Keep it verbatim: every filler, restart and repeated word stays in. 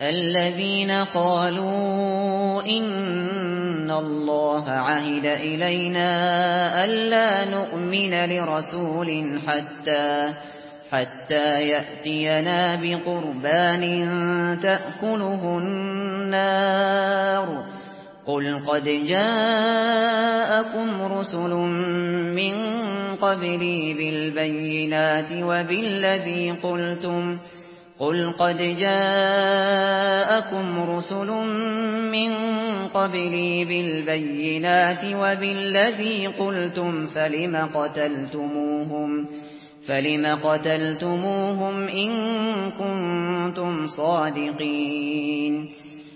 الذين قالوا إن الله عهد إلينا ألا نؤمن لرسول حتى حتى يأتينا بقربان تأكله النار قل قد جاءكم رسل من قبلي بالبينات وبالذي قلتم قل قد جاءكم رسل من قبلي بالبينات وبالذي قلتم فلم قتلتموهم فلم قتلتموهم إن كنتم صادقين